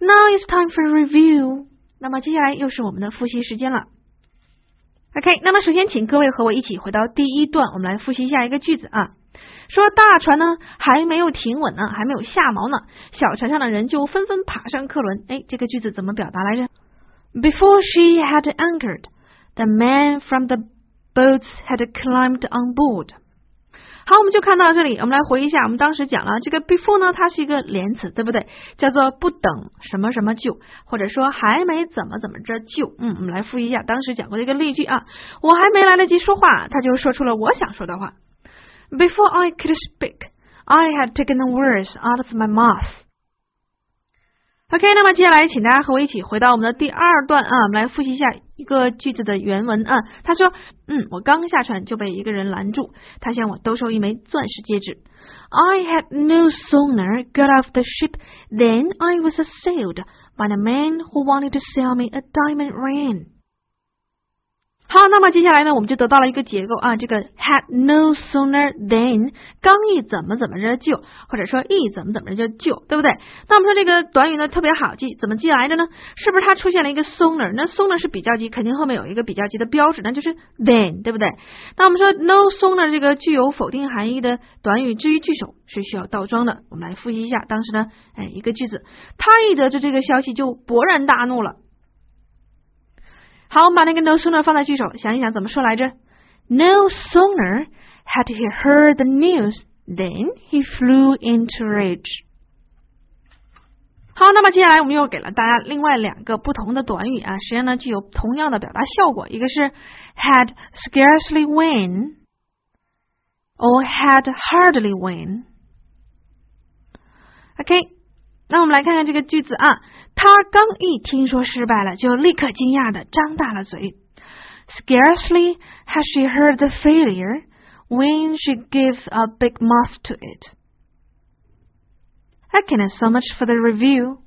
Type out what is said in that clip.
Now it's time for review. 那么接下来又是我们的复习时间了。OK， 那么首先请各位和我一起回到第一段，我们来复习下一个句子啊。说大船呢还没有停稳呢，还没有下锚呢，小船上的人就纷纷爬上客轮。这个句子怎么表达来着？ Before she had anchored, the men from the boats had climbed on board. 好，我们就看到这里，我们来回忆一下，我们当时讲了这个 before 呢，它是一个连词，对不对？叫做不等什么什么就，或者说还没怎么怎么着就。我们来复习一下当时讲过这个例句啊。我还没来得及说话，他就说出了我想说的话。Before I could speak, I had taken the words out of my mouth. OK， 那么接下来请大家和我一起回到我们的第二段啊，我们来复习一下一个句子的原文啊。他说，我刚下船就被一个人拦住，他向我兜售一枚钻石戒指。I had no sooner got off the ship than I was assailed by a man who wanted to sell me a diamond ring. 好，那么接下来呢，我们就得到了一个结构啊，这个 had no sooner than 刚一怎么怎么着就，或者说一怎么怎么着就，对不对？那我们说这个短语呢特别好记，怎么记来着呢？是不是它出现了一个 sooner？ 那 sooner 是比较级，肯定后面有一个比较级的标志，那就是 than， 对不对？那我们说 no sooner 这个具有否定含义的短语至于句首是需要倒装的。我们来复习一下当时呢，一个句子，他一得知这个消息就勃然大怒了。好，我们把那个 no sooner 放在句首，想一想怎么说来着？ No sooner had he heard the news than he flew into rage. 好，那么接下来我们又给了大家另外两个不同的短语啊，实际上呢具有同样的表达效果，一个是 had scarcely when or had hardly when. OK，那我们来看看这个句子啊，他刚一听说失败了，就立刻惊讶地张大了嘴。Scarcely has she heard the failure when she gave a big mouth to it. Okay, so much for the review.